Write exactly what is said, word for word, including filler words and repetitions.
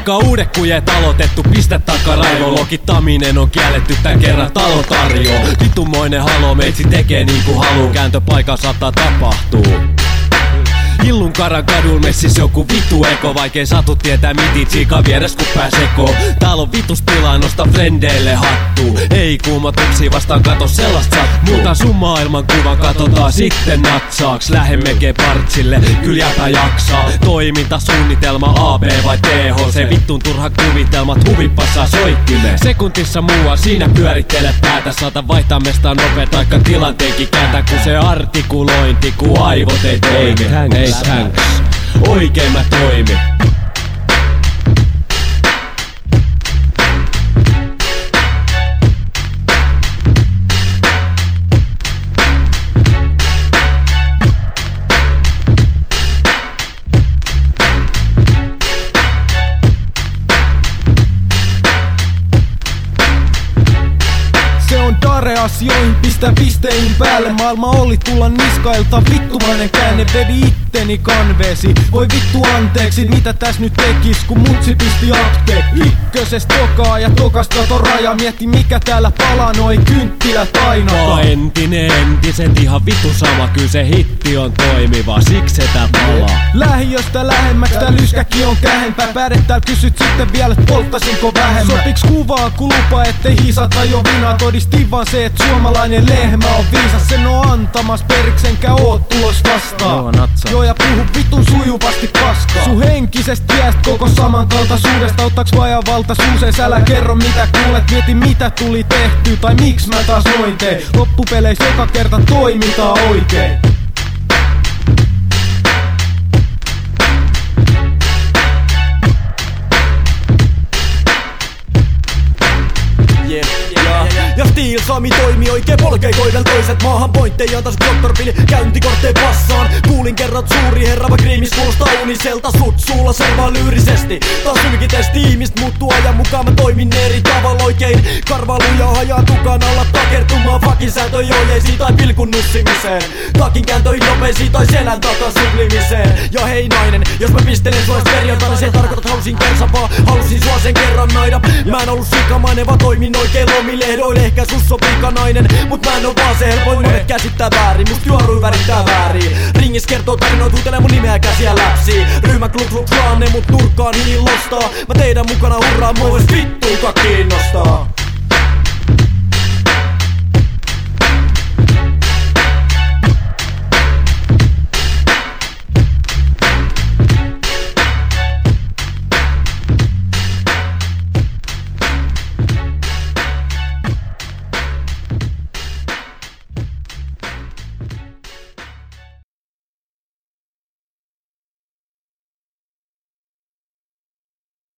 Vaikka uudet kujet aloitettu, pistä takaraivo. Lokittaminen on kielletty, tän kerran talo tarjoo. Vittumoinen halo, meitsi tekee niinku haluu. Kääntöpaikan saattaa tapahtuu. Hillunkaran kadul messis joku vittu eko. Vaikei satu tietää miti tsiika vieres kun pääs ekoon. Täällä on vitus tilaa, nosta frendeille hattuu. Ei kuuma tupsi vastaan kato sellast sattuu. Muuta sun maailman kuvan katsotaan sitten natsaaks. Lähemmekee partsille, kyl jäpä jaksaa. Toimintasuunnitelma A B vai T H. Se vittun turha kuvitelmat huvipassaa soittimeen. Sekuntissa mua siinä pyörittele päätä. Saata vaihtaa mestaan nopea taikka tilanteenkin kääntä. Kun se artikulointi ku aivot ei toimi. Thanks. Oikein mä toimin. Asioihin pistä pisteihin päälle. Maailma oli tulla niskailta, vittumainen käänne. Vedi itteni kanveesi. Voi vittu anteeksi, mitä täs nyt tekis, kun mutsi pisti apte. Ykköses tokaa ja tokas kato raja. Mietti mikä täällä palaa, noi kynttilät aina. Mä entinen entiset ihan vittu sama. Kyllä se hitti on toimiva, siksi se tää palaa. Lähiöstä lähemmäks tää lyskäki on kähempää. Pädet tääl kysyt sitten vielä, et polttasinko vähemmän. Sopiks kuvaa ku lupa, ettei hisata jo vinaa. Todistin vaan se, et suomalainen lehmä on viisas. Sen on antamas periksi enkä oot tulos vastaan. Joo ja puhu vitun sujuvasti paskaa. Sun henkisestä viest koko samankaltaisuudesta. Ottaks vajavaltaisuusees, älä kerro mitä kuulet. Mieti mitä tuli tehty tai miksi mä taas noin teen. Loppupeleissä joka kerta toimitaan oikein. Ja Steel Sami toimi oikein polkeikoidel toiset maahan pointteja antais doktorpili käyntikortteen passaan. Kuulin kerran suuri herra, vaikka riimis kuulostaa uniselta. Sut suulla servaa lyyrisesti. Taas ylki testi ihmist muuttuu ajan mukaan. Mä toimin eri tavalla oikein. Karvailuja hajaa tukan alla takertumaan. Fakin sääntöihin ohjeisiin tai pilkun nussimiseen. Takin kääntöihin nopeisiin tai selän takan sublimiseen. Ja hei nainen, jos mä pistelen sua perjantaina, se tarkoitat halusin kersan vaan. Halusin sua sen kerran naida. Mä en ollut sikamainen, vaan toimin oikein lomilehdoille. Ehkä sus on pikanainen, mut mä en oo vaan se helpoin. Monet käsittää väärin, must juorui värittää väärin. Ringis kertoo tarinoit, huutelee mun nimeä käsiä läpsii. Ryhmä kluk kluk klaane, mut nurkkaan hiilostaa. Mä teidän mukana hurraa, mua vois vittuuka kiinnostaa.